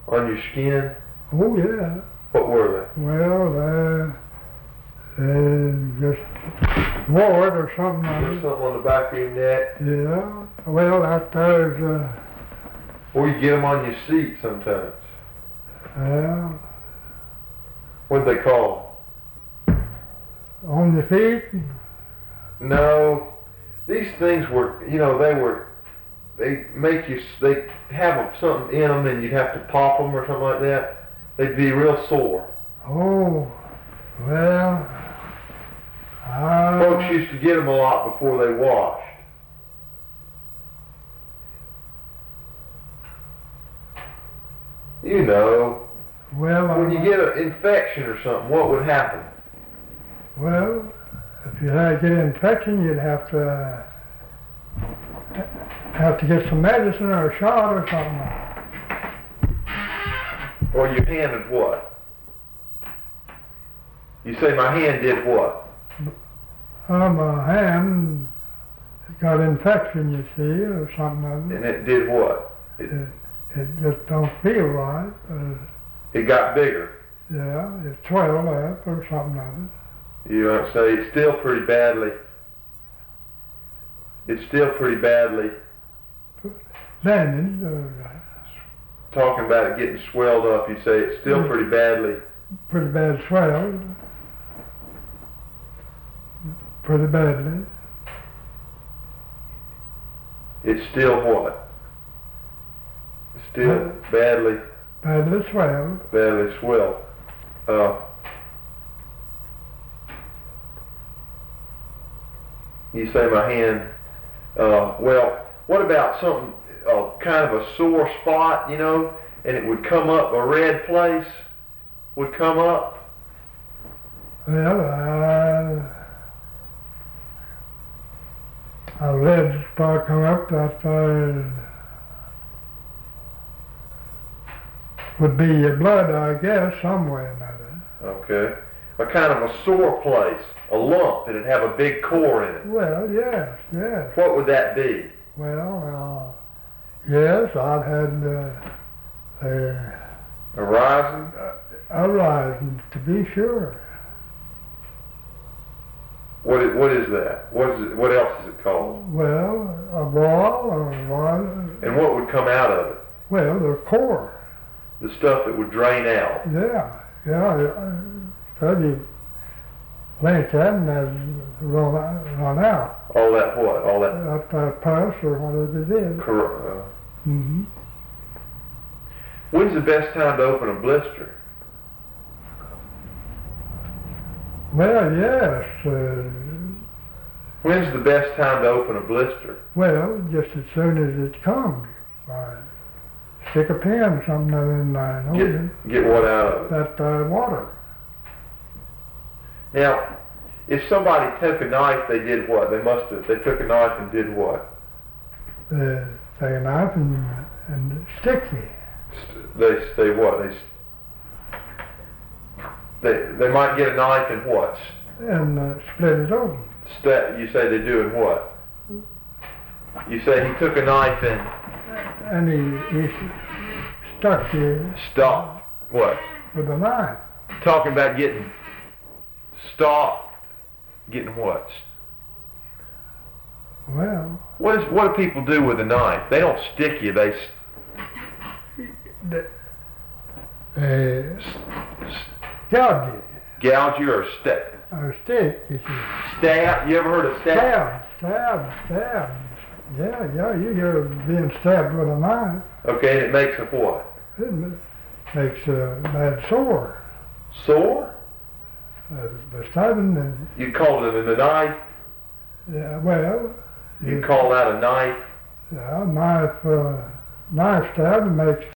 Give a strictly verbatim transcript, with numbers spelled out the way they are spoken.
On your skin? Oh yeah. What were Well, they, they just wore it or something they? like There's it. something on the back of your neck. Yeah. Well, out there's, uh, Or you get them on your seat sometimes. yeah, What'd they call? on the feet. No. These things were, you know, they were, they make you, they have something in them and you'd have to pop them or something like that. They'd be real sore. Oh, well, I, Folks used to get them a lot before they washed. You know, well, when you I- get an infection or something, what would happen? well, if you had to get an infection, you'd have to uh, have to get some medicine or a shot or something. Or your hand did what? You say my hand did what? Uh, my hand got infection, you see, or something of it. And it did what? It, It, it just don't feel right. Uh, it got bigger. yeah, it swelled up or something of it. You know what I'm saying? It's still pretty badly. It's still pretty badly. Damaged, or Talking about it getting swelled up, you say it's still Mm. pretty badly. pretty bad swelled. Pretty badly. It's still what? It's still badly, Badly swelled. badly swelled. Uh, you say my hand. Uh, well, what about something, uh, kind of a sore spot, you know, and it would come up, a red place would come up? Well, I, I read start come up that uh, would be your blood, I guess, some way or another. Okay. A kind of a sore place, a lump, and it'd have a big core in it. Well, yes, yes. What would that be? Well, uh, yes, I've had uh, a, A rising? a rising, to be sure. What is, what is that? What is it? What else is it called? Well, a ball or one. And what would come out of it? Well, the core. The stuff that would drain out. Yeah, yeah. So you blink that and then run, out- run out. All that what? All that. That, that pus or whatever it is. Cor- uh, Mm-hmm. when's the best time to open a blister? Well, yes. Uh, When's the best time to open a blister? well, just as soon as it comes. I stick a pin, something in there, and Get, open get what out of it? that uh, water. Now, if somebody took a knife, they did what? They must have. They took a knife and did what? Uh, take a knife and, and sticky. St- They they what? They s- they they might get a knife and what? And uh, split it open. Sta- you say they're doing what? You say he took a knife and And he, he stuck you stopped. What? with a knife. Talking about getting stopped. Getting what? Well, What is what do people do with a knife? They don't stick you. They s- the, uh, gouge you. gouge you or sta- Or stick, you see. stab. You ever heard of stab? Stab, stab, stab. Yeah, yeah, you hear being stabbed with a knife. Okay, and it makes a what? It ma- makes a bad sore. Sore? Uh, the stabbing, and, You call it in the knife. yeah, well, You call that a knife. yeah, knife, uh, knife stab makes